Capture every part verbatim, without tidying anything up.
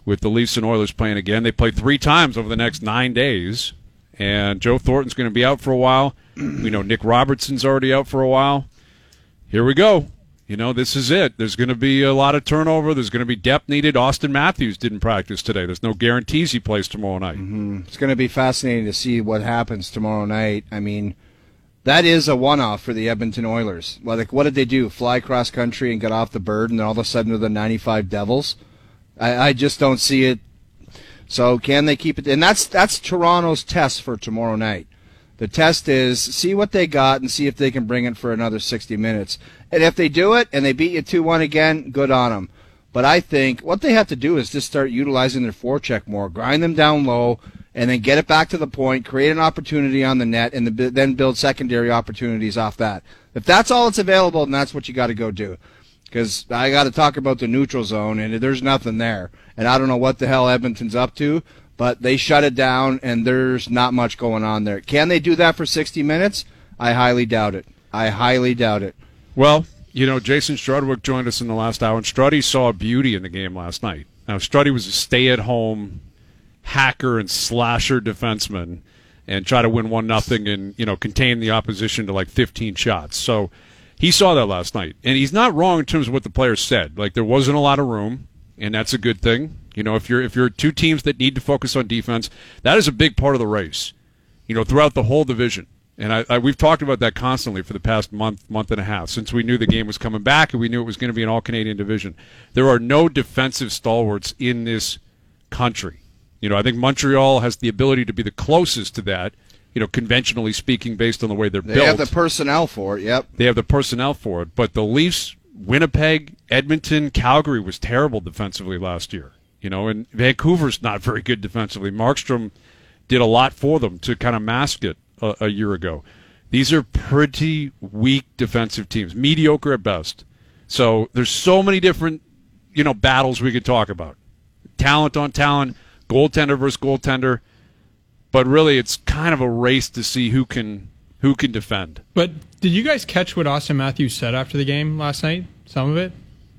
with the Leafs and Oilers playing again. They play three times over the next nine days, and Joe Thornton's going to be out for a while. We know Nick Robertson's already out for a while. Here we go. You know, this is it. There's going to be a lot of turnover. There's going to be depth needed. Austin Matthews didn't practice today. There's no guarantees he plays tomorrow night. Mm-hmm. It's going to be fascinating to see what happens tomorrow night. I mean, that is a one-off for the Edmonton Oilers. Like, what did they do? Fly across country and get off the bird, and then all of a sudden they're the ninety-five Devils? I, I just don't see it. So can they keep it? And that's that's Toronto's test for tomorrow night. The test is see what they got and see if they can bring it for another sixty minutes. And if they do it and they beat you two one again, good on them. But I think what they have to do is just start utilizing their forecheck more, grind them down low, and then get it back to the point, create an opportunity on the net, and the, then build secondary opportunities off that. If that's all that's available, then that's what you got to go do. Because I got to talk about the neutral zone, and there's nothing there. And I don't know what the hell Edmonton's up to, but they shut it down, and there's not much going on there. Can they do that for sixty minutes? I highly doubt it. I highly doubt it. Well, you know, Jason Strudwick joined us in the last hour, and Struddy saw a beauty in the game last night. Now, Struddy was a stay-at-home hacker and slasher defenseman and try to win one nothing and, you know, contain the opposition to like fifteen shots. So he saw that last night. And he's not wrong in terms of what the players said. Like, there wasn't a lot of room, and that's a good thing. You know, if you're if you're two teams that need to focus on defense, that is a big part of the race, you know, throughout the whole division. And I, I, we've talked about that constantly for the past month, month and a half, since we knew the game was coming back and we knew it was going to be an all-Canadian division. There are no defensive stalwarts in this country. You know, I think Montreal has the ability to be the closest to that, you know, conventionally speaking, based on the way they're they built. They have the personnel for it, yep. They have the personnel for it. But the Leafs, Winnipeg, Edmonton, Calgary was terrible defensively last year. You know, and Vancouver's not very good defensively. Markstrom did a lot for them to kind of mask it a, a year ago. These are pretty weak defensive teams, mediocre at best. So there's so many different, you know, battles we could talk about. Talent on talent, goaltender versus goaltender. But really, it's kind of a race to see who can who can defend. But did you guys catch what Austin Matthews said after the game last night? Some of it?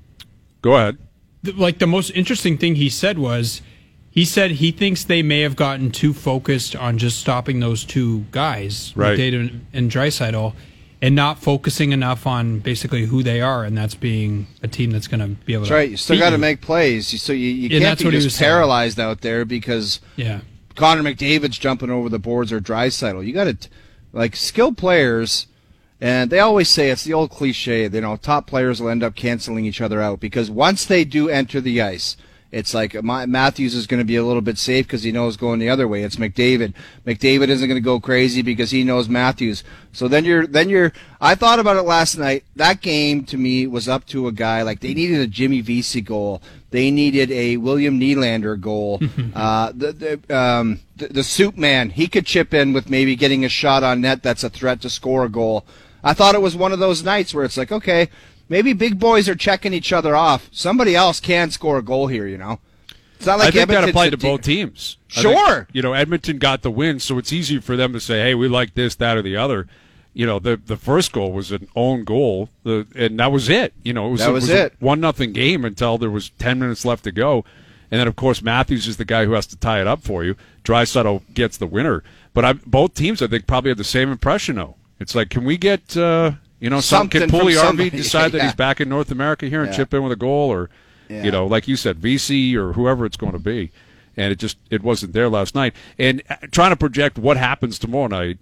Go ahead. Like, the most interesting thing he said was, he said he thinks they may have gotten too focused on just stopping those two guys, right, McDavid and Draisaitl, and not focusing enough on basically who they are, and that's being a team that's going to be able that's to. That's right. You still got to make plays, so you, you can't be just paralyzed saying. out there because yeah. Connor McDavid's jumping over the boards or Draisaitl. You got to, like, skilled players. And they always say, it's the old cliche, you know, top players will end up canceling each other out because once they do enter the ice, it's like Matthews is going to be a little bit safe because he knows going the other way. It's McDavid. McDavid isn't going to go crazy because he knows Matthews. So then you're, then you're, I thought about it last night. That game to me was up to a guy, like they needed a Jimmy Vesey goal. They needed a William Nylander goal. uh, the, the, um, the, the soup man, he could chip in with maybe getting a shot on net that's a threat to score a goal. I thought it was one of those nights where it's like, okay, maybe big boys are checking each other off. Somebody else can score a goal here, you know. It's not like I think Edmonton's that applied to te- both teams. Sure. Think, you know, Edmonton got the win, so it's easy for them to say, hey, we like this, that, or the other. You know, the the first goal was an own goal, the, and that was it. You know, it was, that was, it was it. a one nothing game until there was ten minutes left to go. And then, of course, Matthews is the guy who has to tie it up for you. Draisaitl gets the winner. But I, both teams, I think, probably had the same impression, though. It's like, can we get... Uh, You know, some, can Puljujärvi decide that yeah. he's back in North America here and yeah. chip in with a goal, or yeah. you know, like you said, V C or whoever it's going to be, and it just it wasn't there last night. And trying to project what happens tomorrow night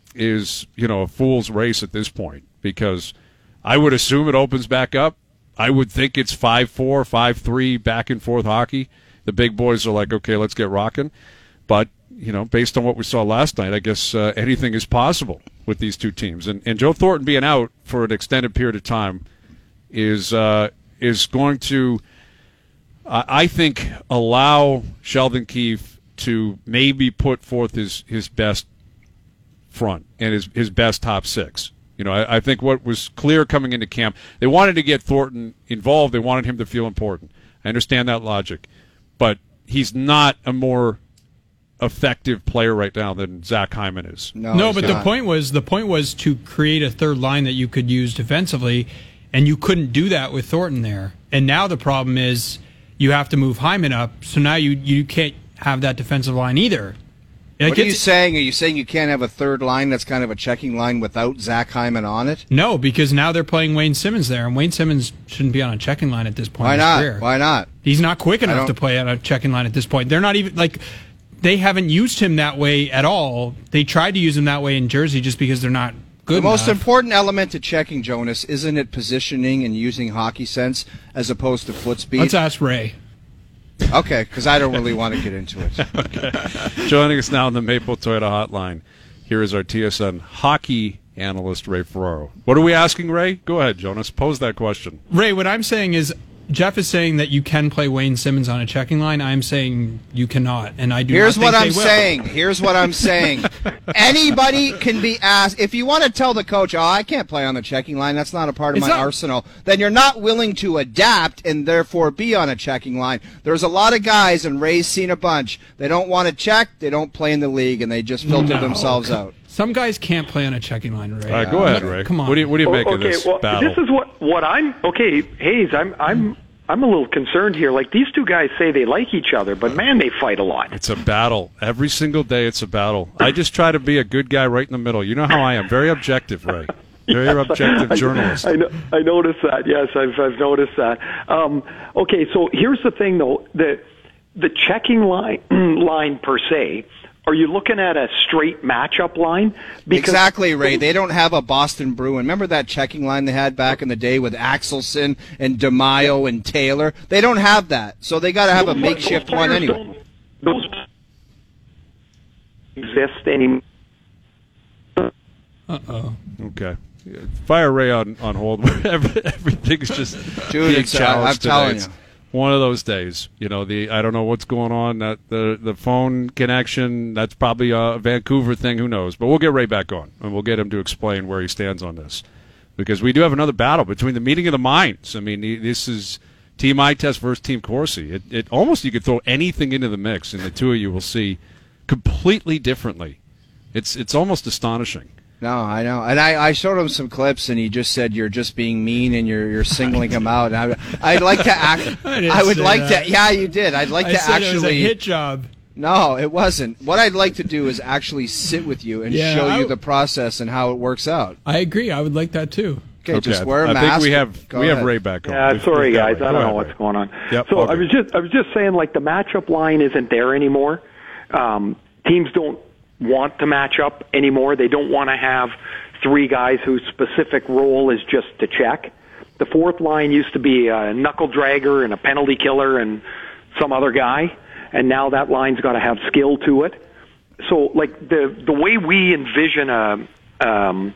is, you know, a fool's race at this point because I would assume it opens back up. I would think it's five four, five three, back and forth hockey. The big boys are like, okay, let's get rocking, but you know, based on what we saw last night, I guess uh, anything is possible with these two teams. And, and Joe Thornton being out for an extended period of time is uh, is going to, uh, I think, allow Sheldon Keefe to maybe put forth his, his best front and his, his best top six. You know, I, I think what was clear coming into camp, they wanted to get Thornton involved. They wanted him to feel important. I understand that logic. But he's not a more effective player right now than Zach Hyman is. No, no but not. the point was the point was to create a third line that you could use defensively, and you couldn't do that with Thornton there. And now the problem is you have to move Hyman up. So now you you can't have that defensive line either. Like, what are you it's- saying? Are you saying you can't have a third line that's kind of a checking line without Zach Hyman on it? No, because now they're playing Wayne Simmons there, and Wayne Simmons shouldn't be on a checking line at this point Why in his not? career. Why not? He's not quick enough don't- to play on a checking line at this point. They're not even like they haven't used him that way at all. They tried to use him that way in Jersey just because they're not good The most enough. important element to checking, Jonas, isn't it positioning and using hockey sense as opposed to foot speed? Let's ask Ray. Okay, because I don't really want to get into it. Joining us now on the Maple Toyota Hotline, here is our T S N hockey analyst, Ray Ferraro. What are we asking, Ray? Go ahead, Jonas. Pose that question. Ray, what I'm saying is Jeff is saying that you can play Wayne Simmons on a checking line. I'm saying you cannot, and I do Here's not think what I'm they will. saying. Here's what I'm saying. Anybody can be asked. If you want to tell the coach, oh, I can't play on the checking line, that's not a part of It's my not- arsenal, then you're not willing to adapt and therefore be on a checking line. There's a lot of guys, and Ray's seen a bunch, they don't want to check, they don't play in the league, and they just filter No. themselves out. Some guys can't play on a checking line, Ray. All right, go ahead, Ray. Come on. What do you, what do you make Oh, of okay, this well, battle? this is what what I'm okay, Hayes. I'm I'm I'm a little concerned here. Like these two guys say they like each other, but man, they fight a lot. It's a battle. Every single day it's a battle. I just try to be a good guy right in the middle. You know how I am. Very objective, Ray. Very objective I- journalist. I, know, I noticed that. Yes, I've I've noticed that. Um, okay, so here's the thing, though. The the checking line line per se. Are you looking at a straight matchup line? Exactly, Ray. They don't have a Boston Bruin. Remember that checking line they had back in the day with Axelson and DeMaio and Taylor? They don't have that. So they got to have a Those- makeshift those one players anyway. don't- Those exist anymore. Uh-oh. Okay. Fire Ray on, on hold. Every, everything's just Dude, being it's, uh, challenged I'm today. telling It's you. one of those days. You know, the I don't know what's going on. That the the phone connection, that's probably a Vancouver thing. Who knows? But we'll get Ray back on, and we'll get him to explain where he stands on this. Because we do have another battle between the meeting of the minds. I mean, this is Team iTest versus Team Corsi. It, it almost you could throw anything into the mix, and the two of you will see completely differently. It's it's almost astonishing. No, I know, and I, I showed him some clips, and he just said you're just being mean and you're you're singling him out. And I, I'd like to act. I didn't I would say like that. to. Yeah, you did. I'd like I to said it was a actually. hit job. No, it wasn't. What I'd like to do is actually sit with you and Yeah, show I you w- the process and how it works out. I agree. I would like that too. Okay, just wear a I mask. think we have Go we have ahead. Ray back on. Yeah, We've- sorry we've got guys, Ray. I Go don't know ahead, what's Ray. going on. Yep, so okay. I was just I was just saying, like the matchup line isn't there anymore. Um, teams don't want to match up anymore. They don't want to have three guys whose specific role is just to check. The fourth line used to be a knuckle dragger and a penalty killer and some other guy, and now that line's got to have skill to it. So, like the the way we envision a um,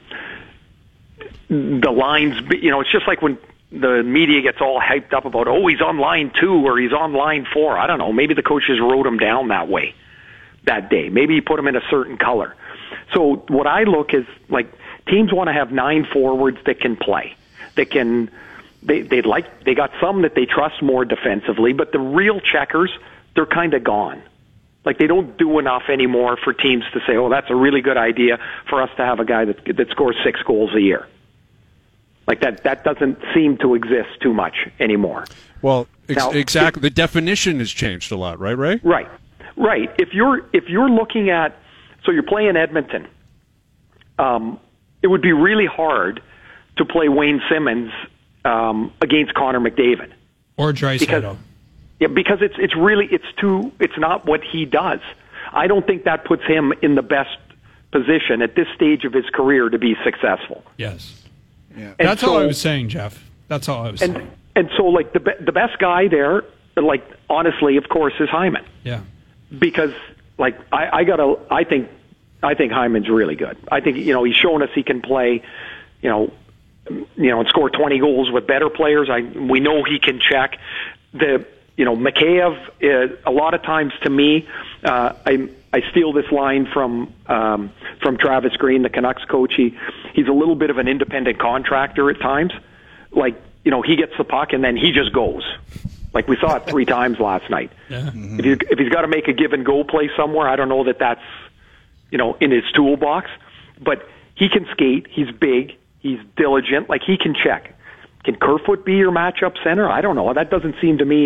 the lines, you know, it's just like when the media gets all hyped up about, oh, he's on line two or he's on line four. I don't know. Maybe the coaches wrote him down that way that day. Maybe he put him in a certain color. So what I look is like teams want to have nine forwards that can play, that can. They they like they got some that they trust more defensively, but the real checkers, they're kind of gone. Like they don't do enough anymore for teams to say, oh, that's a really good idea for us to have a guy that that scores six goals a year. Like that that doesn't seem to exist too much anymore. Well, ex- Now, exactly. The definition has changed a lot, right, Ray? Right, right. If you're if you're looking at, so you're playing Edmonton, um, it would be really hard to play Wayne Simmons um, against Connor McDavid. Or Because Draisaitl. yeah, because it's it's really it's too it's not what he does. I don't think that puts him in the best position at this stage of his career to be successful. Yes. Yeah. And That's all so- I was saying, Jeff. That's all I was And saying. and so like the be- the best guy there, like honestly, of course, is Hyman. Yeah. Because like I, I gotta I think I think Hyman's really good. I think you know he's shown us he can play, you know, you know and score twenty goals with better players. I we know he can check. The you know Mikheyev uh, a lot of times to me uh, I I steal this line from um, from Travis Green, the Canucks coach. He he's a little bit of an independent contractor at times. Like you know he gets the puck and then he just goes. Like we saw it three times last night. Yeah. If, he, if he's got to make a give and go play somewhere, I don't know that that's, you know, in his toolbox. But he can skate. He's big. He's diligent. Like he can check. Can Kerfoot be your matchup center? I don't know. That doesn't seem to me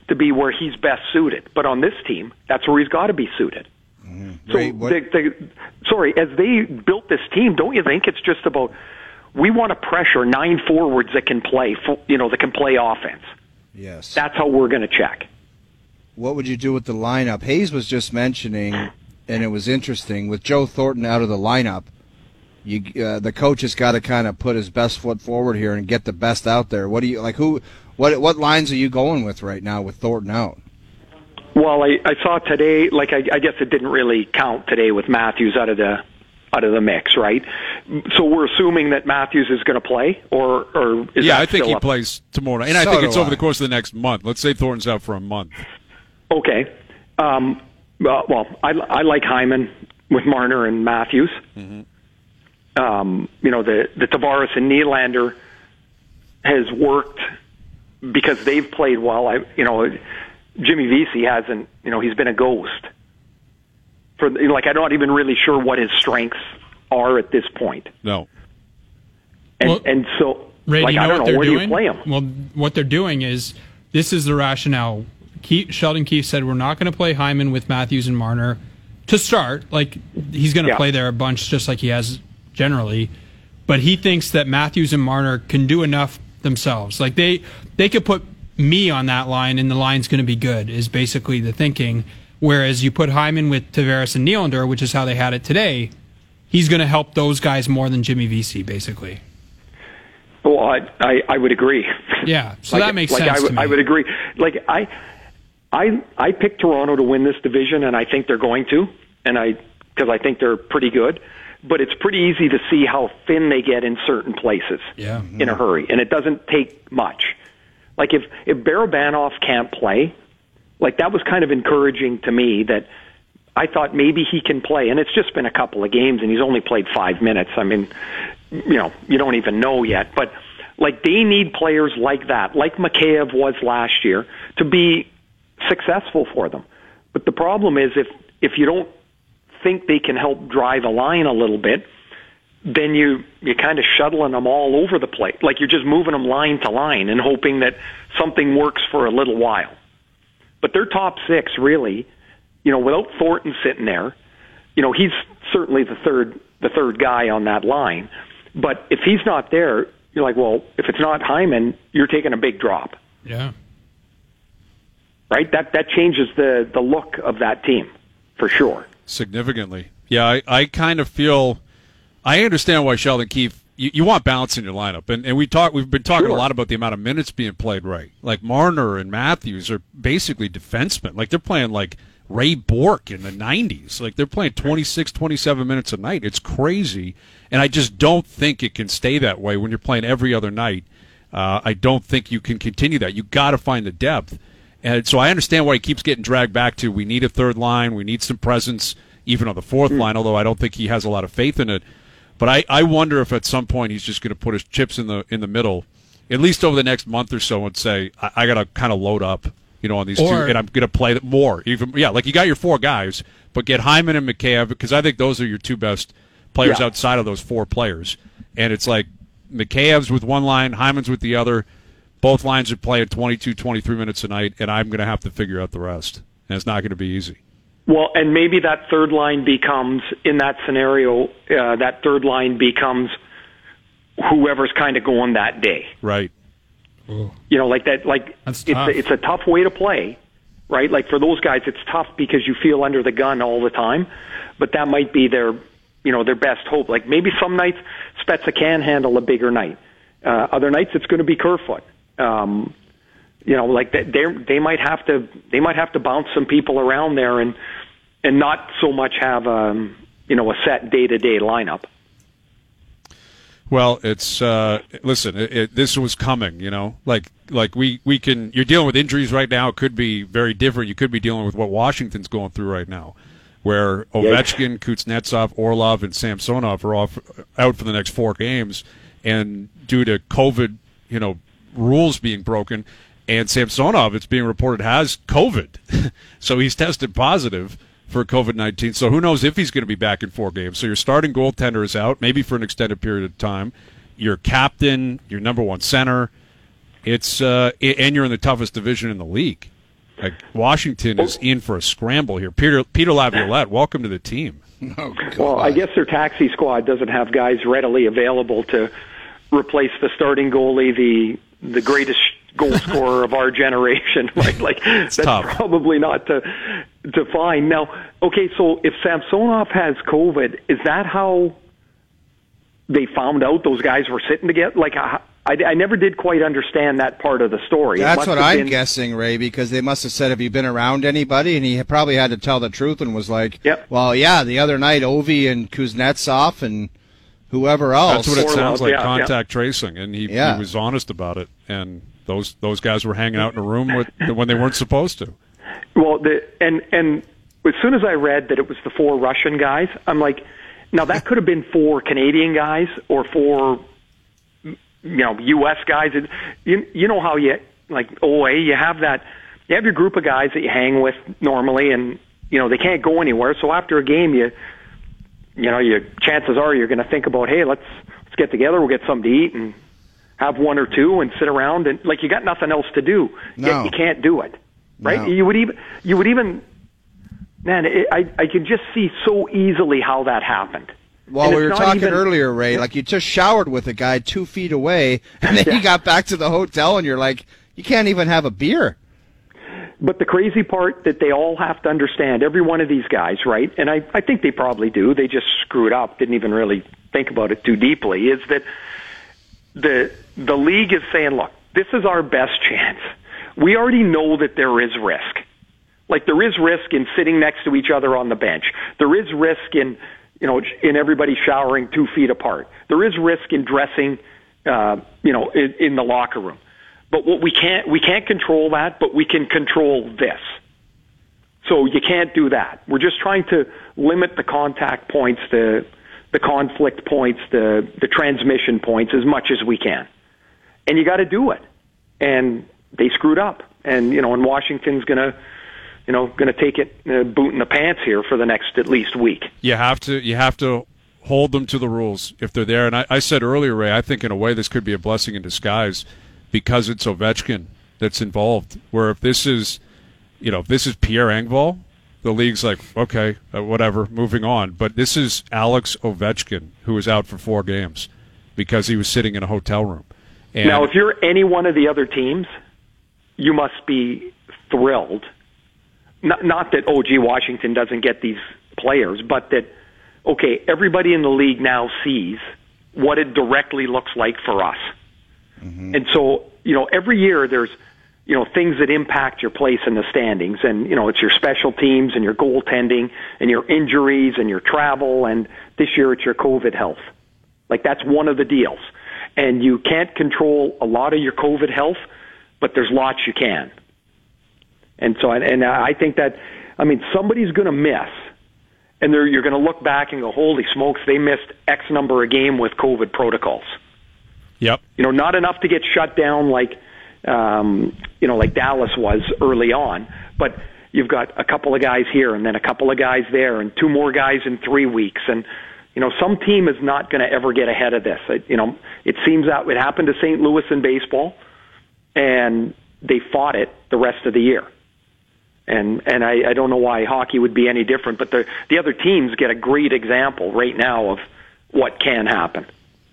to be where he's best suited. But on this team, that's where he's got to be suited. So, Ray, what- the, the, sorry, as they built this team, don't you think it's just about we want to pressure nine forwards that can play, you know, that can play offense. Yes. That's how we're going to check. What would you do with the lineup? Hayes was just mentioning, and it was interesting, with Joe Thornton out of the lineup, you uh, the coach has got to kind of put his best foot forward here and get the best out there. What do you like? Who? What? What lines are you going with right now with Thornton out? Well, I, I saw today, like I, I guess it didn't really count today with Matthews out of the out of the mix, right? So we're assuming that Matthews is going to play, or or is yeah, that I think still he up? plays tomorrow night. And I So think do it's over I. the course of the next month. Let's say Thornton's out for a month. Okay. Um, well, well, I, I like Hyman with Marner and Matthews. Mm-hmm. Um, you know, the the Tavares and Nylander has worked because they've played well. I, you know, Jimmy Vesey hasn't. You know, he's been a ghost. For like, I'm not even really sure what his strengths are at this point. No. And Well, and so, Ray, like, do you know I don't what know they're where doing? do you play him. Well, what they're doing is this is the rationale. Keith, Sheldon Keefe said we're not going to play Hyman with Matthews and Marner to start. Like he's going to Yeah. play there a bunch, just like he has generally. But he thinks that Matthews and Marner can do enough themselves. Like they they could put me on that line, and the line's going to be good. Is basically the thinking. Whereas you put Hyman with Tavares and Nylander, which is how they had it today, he's going to help those guys more than Jimmy Vesey, basically. Well, I, I I would agree. Yeah, so Like- that makes like sense I would, to me. I would agree. Like I, I, I picked Toronto to win this division, and I think they're going to, and I because I think they're pretty good. But it's pretty easy to see how thin they get in certain places. Yeah. In a hurry, and it doesn't take much. Like if if Barabanov can't play, like that was kind of encouraging to me that I thought maybe he can play, and it's just been a couple of games, and he's only played five minutes. I mean, you know, you don't even know yet, but like they need players like that, like Mikheyev was last year, to be successful for them. But the problem is if if you don't think they can help drive a line a little bit, then you you're kind of shuttling them all over the place. Like you're just moving them line to line and hoping that something works for a little while. But their top six really, you know, without Thornton sitting there, you know, he's certainly the third the third guy on that line. But if he's not there, you're like, well, if it's not Hyman, you're taking a big drop, Yeah. right? That that changes the the look of that team for sure. Significantly. Yeah, I, I kind of feel I understand why Sheldon Keefe you, you want balance in your lineup. And and we talk we've been talking Sure. a lot about the amount of minutes being played right. Like Marner and Matthews are basically defensemen. Like they're playing like Ray Bourque in the nineties. Like they're playing twenty-six, twenty-seven minutes a night. It's crazy. And I just don't think it can stay that way when you're playing every other night. Uh, I don't think you can continue that. You got to find the depth. And so I understand why he keeps getting dragged back to we need a third line, we need some presence, even on the fourth line, although I don't think he has a lot of faith in it. But I, I wonder if at some point he's just going to put his chips in the in the middle, at least over the next month or so, and say, I, I got to kind of load up, you know, on these Or- two, and I'm going to play more. Even yeah, like you got your four guys, but get Hyman and Mikheyev, because I think those are your two best players Yeah. outside of those four players. And it's like Mikheyev's with one line, Hyman's with the other. Both lines are playing twenty-two, twenty-three minutes a night, and I'm going to have to figure out the rest. And it's not going to be easy. Well, and maybe that third line becomes, in that scenario, uh, that third line becomes whoever's kind of going that day. Right. You know, like that, like That's it's tough. a, it's a tough way to play, right? Like for those guys, it's tough because you feel under the gun all the time, but that might be their, you know, their best hope. Like maybe some nights Spezza can handle a bigger night. Uh, other nights it's going to be Kerfoot. Um, you know, like they they might have to they might have to bounce some people around there and and not so much have um you know a set day to day lineup. Well, it's uh, listen. It, it, this was coming, you know. Like, like we, we can. You're dealing with injuries right now. It could be very different. You could be dealing with what Washington's going through right now, where Ovechkin, Kuznetsov, Orlov, and Samsonov are off out for the next four games, and due to COVID, you know, rules being broken, and Samsonov, it's being reported, has COVID, so he's tested positive for COVID nineteen. So who knows if he's going to be back in four games. So your starting goaltender is out, maybe for an extended period of time. Your captain, your number one center, it's uh, and you're in the toughest division in the league. Like Washington is in for a scramble here. Peter Peter Laviolette, welcome to the team. Oh, God. Well, I guess their taxi squad doesn't have guys readily available to replace the starting goalie, the the greatest goal scorer of our generation. Right? Like that's tough. Probably not to to find. Now, okay, so if Samsonov has COVID, is that how they found out those guys were sitting together? Like, I, I, I never did quite understand that part of the story. It That's must what have I'm been- guessing, Ray, because they must have said, have you been around anybody? And he probably had to tell the truth and was like, Yep. well, yeah, the other night, Ovi and Kuznetsov and whoever else. That's what it Or sounds loud, like, yeah, contact tracing, and he, Yeah. he was honest about it. And those those guys were hanging out in a room with, when they weren't supposed to. Well, the and and as soon as I read that it was the four Russian guys, I'm like, now that could have been four Canadian guys or four, you know, U S guys. It, you you know how you like O A, you have that, you have your group of guys that you hang with normally, and you know they can't go anywhere. So after a game, you you know, you chances are you're going to think about, hey, let's let's get together, we'll get something to eat and have one or two and sit around and like you got nothing else to do. No. Yet you can't do it. Right? No. You would even, you would even, man, it, I, I could just see so easily how that happened. Well, And we it's were not talking even- earlier, Ray, like you just showered with a guy two feet away, and then Yeah. you got back to the hotel, and you're like, you can't even have a beer. But the crazy part that they all have to understand, every one of these guys, right? And I, I think they probably do. They just screwed up, didn't even really think about it too deeply. Is that the the league is saying, look, this is our best chance. We already know that there is risk. Like there is risk in sitting next to each other on the bench. There is risk in, you know, in everybody showering two feet apart. There is risk in dressing, uh, you know, in, in the locker room. But what we can't, we can't control that, but we can control this. So you can't do that. We're just trying to limit the contact points, the the conflict points, the the transmission points as much as we can. And you got to do it. And they screwed up. And you know, and Washington's gonna, you know, gonna take it uh, boot in the pants here for the next at least week. You have to you have to hold them to the rules if they're there. And I, I said earlier, Ray, I think in a way this could be a blessing in disguise because it's Ovechkin that's involved. Where if this is, you know, if this is Pierre Engvall, the league's like, okay, uh, whatever, moving on. But this is Alex Ovechkin, who was out for four games because he was sitting in a hotel room. And Now, if you're any one of the other teams, you must be thrilled. Not, not that, oh, gee, Washington doesn't get these players, but that, okay, everybody in the league now sees what it directly looks like for us. Mm-hmm. And so, you know, every year there's, you know, things that impact your place in the standings. And, you know, it's your special teams and your goaltending and your injuries and your travel. And this year it's your COVID health. Like, that's one of the deals. And you can't control a lot of your COVID health, but there's lots you can. And so, and I think that, I mean, somebody's going to miss. And they're, you're going to look back and go, holy smokes, they missed X number a game with COVID protocols. Yep. You know, not enough to get shut down like, um, you know, like Dallas was early on, but you've got a couple of guys here and then a couple of guys there and two more guys in three weeks. And, you know, some team is not going to ever get ahead of this. It, you know, it seems that it happened to Saint Louis in baseball, and they fought it the rest of the year. And and I, I don't know why hockey would be any different, but the the other teams get a great example right now of what can happen.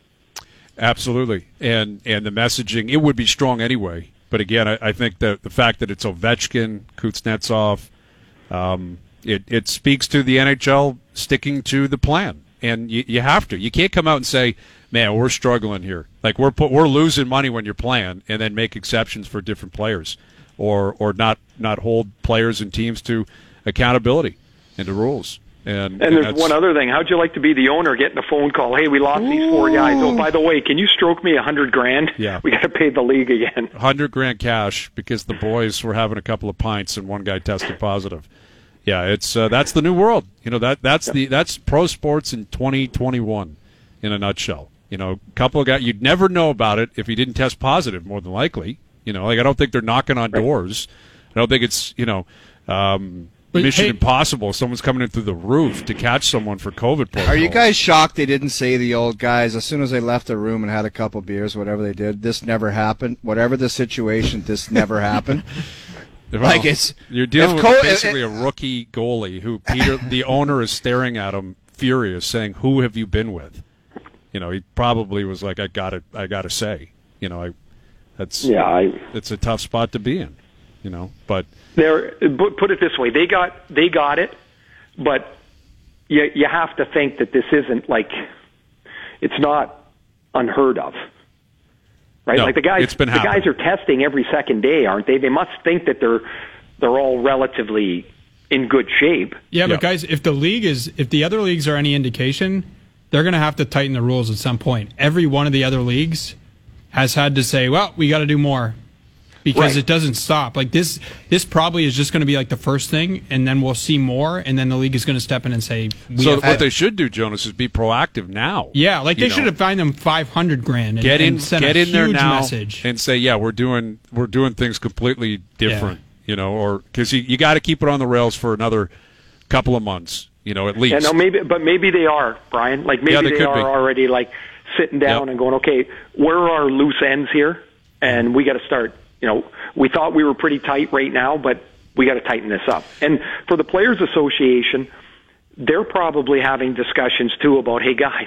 Absolutely, and and the messaging, it would be strong anyway. But again, I, I think that the fact that it's Ovechkin, Kuznetsov, um, it it speaks to the N H L sticking to the plan, and you, you have to. You can't come out and say, "Man, we're struggling here. Like we're put, we're losing money when you're playing," and then make exceptions for different players, or or not not hold players and teams to accountability and to rules. And, And, and there's that's- one other thing. How'd you like to be the owner getting a phone call? Hey, we lost these four guys. Oh, by the way, can you stroke me a hundred grand? Yeah. We got to pay the league again. Hundred grand cash because the boys were having a couple of pints and one guy tested positive. Yeah, it's uh, that's the new world. You know that that's the that's pro sports in twenty twenty-one in a nutshell. You know, a couple of guys you'd never know about it if he didn't test positive. More than likely, you know, like I don't think they're knocking on doors. I don't think it's you know. Um, But, Mission hey- Impossible. Someone's coming in through the roof to catch someone for COVID protocols. Are you guys shocked they didn't say the old guys as soon as they left the room and had a couple beers, whatever they did, this never happened? Whatever the situation, this never happened? Well, like it's you're dealing with Co- basically it, a rookie goalie who Peter, the owner, is staring at him furious, saying, "Who have you been with?" You know, he probably was like, "I got to, I got to say." You know, I that's Yeah, I, it's a tough spot to be in. You know, but they're put it this way: they got they got it, but you you have to think that this isn't like it's not unheard of. Right, no, like the guys, it's been the happening. guys are testing every second day, aren't they? They must think that they're they're all relatively in good shape. Yeah, but Yeah. guys, if the league is, if the other leagues are any indication, they're going to have to tighten the rules at some point. Every one of the other leagues has had to say, "Well, we got to do more," because Right. it doesn't stop. Like this, this probably is just going to be like the first thing, and then we'll see more, and then the league is going to step in and say, we so have what to- they should do, Jonas, is be proactive now. yeah, like you they know. should have fined them five hundred grand and, Get in, and sent get a in there huge now, message. and say, "Yeah, we're doing we're doing things completely different." You know, or because you, you got to keep it on the rails for another couple of months. You know, at least. Yeah, no, maybe, but maybe they are, Brian. Like maybe Yeah, they they, could are be. already like sitting down Yep. and going, okay, where are our loose ends here? And we got to start. You know, we thought we were pretty tight right now, but we got to tighten this up. And for the Players Association, they're probably having discussions too about, hey guys,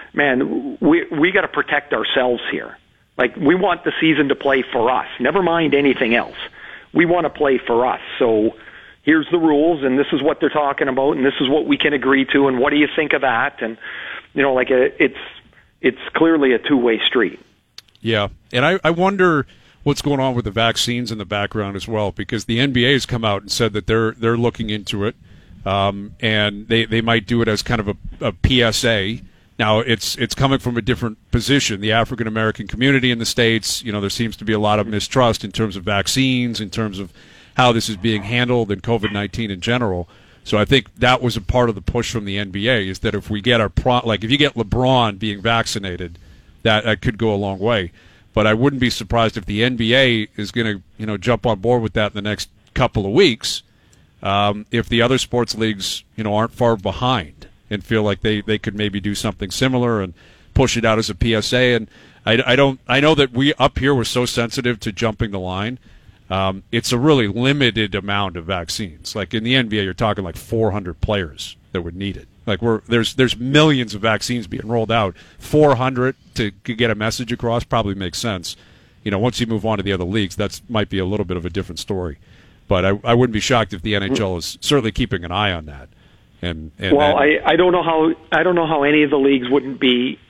man, we we got to protect ourselves here. Like we want the season to play for us. Never mind anything else. We want to play for us. So here's the rules, and this is what they're talking about, and this is what we can agree to, and what do you think of that? And you know, like a, it's it's clearly a two-way street. Yeah, and I, I wonder what's going on with the vaccines in the background as well, because the N B A has come out and said that they're they're looking into it, um, and they, they might do it as kind of a, a P S A. Now it's it's coming from a different position. The African American community in the States, you know, there seems to be a lot of mistrust in terms of vaccines, in terms of how this is being handled, and COVID nineteen in general. So I think that was a part of the push from the N B A, is that if we get our pro, like if you get LeBron being vaccinated, that that could go a long way. But I wouldn't be surprised if the N B A is going to, you know, jump on board with that in the next couple of weeks, um, if the other sports leagues, you know, aren't far behind and feel like they, they could maybe do something similar and push it out as a P S A. And I, I don't I know that we up here were so sensitive to jumping the line. Um, it's a really limited amount of vaccines. Like in the N B A, you're talking like four hundred players that would need it. Like we're there's there's millions of vaccines being rolled out. four hundred to, to get a message across probably makes sense. You know, once you move on to the other leagues, that might be a little bit of a different story. But I, I wouldn't be shocked if the N H L is certainly keeping an eye on that. And, and Well, and, I, I don't know how I don't know how any of the leagues wouldn't be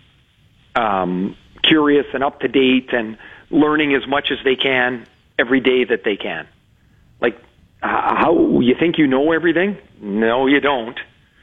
um, curious and up to date and learning as much as they can every day that they can. Like, uh, how you think you know everything? No, you don't.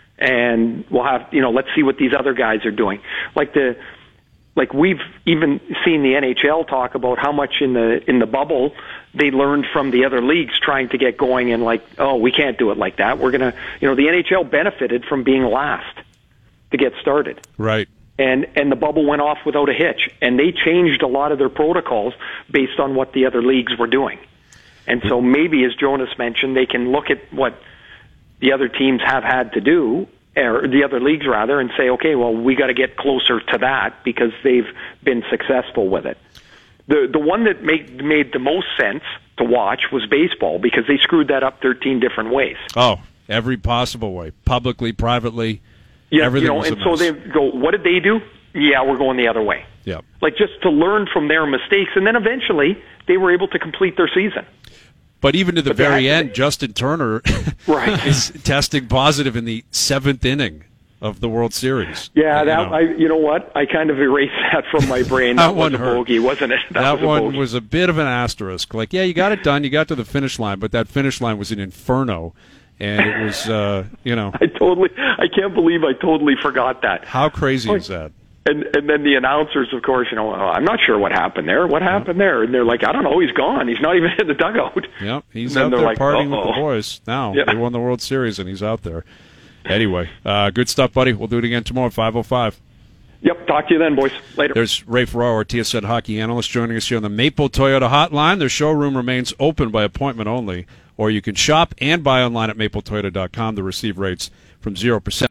And we'll have, you know, let's see what these other guys are doing. Like the, like we've even seen the N H L talk about how much in the in the bubble they learned from the other leagues trying to get going, and like, oh, we can't do it like that. We're gonna, you know, the N H L benefited from being last to get started. right. And and the bubble went off without a hitch, and they changed a lot of their protocols based on what the other leagues were doing. And so maybe, as Jonas mentioned, they can look at what the other teams have had to do, or the other leagues rather, and say, okay, well, we got to get closer to that because they've been successful with it. The the one that made made the most sense to watch was baseball, because they screwed that up thirteen different ways. Oh, every possible way, publicly, privately. Yeah, everything you know, was a and so mess. they go, what did they do? Yeah, we're going the other way. Yeah. Like just to learn from their mistakes, and then eventually they were able to complete their season. But even to the But they very had- end, Justin Turner Right. is testing positive in the seventh inning of the World Series. Yeah, You that know, I you know what? I kind of erased that from my brain. That That, one was a hurt. bogey, wasn't it? that was a one bogey. was a bit of an asterisk. Like, yeah, you got it done, you got to the finish line, but that finish line was an inferno, and it was, uh, you know, I totally. I can't believe I totally forgot that. how crazy Oh, is that? And and then the announcers, of course, you know, oh, I'm not sure what happened there. What happened there? And they're like, I don't know. He's gone. He's not even in the dugout. Yep, he's And then out they're there like, partying with uh-oh. the boys now. Yeah. They won the World Series, and he's out there. Anyway, uh, good stuff, buddy. We'll do it again tomorrow at five oh five. Yep. Talk to you then, boys. Later. There's Ray Ferraro, our T S N hockey analyst, joining us here on the Maple Toyota Hotline. Their showroom remains open by appointment only, or you can shop and buy online at maple toyota dot com to receive rates from zero percent.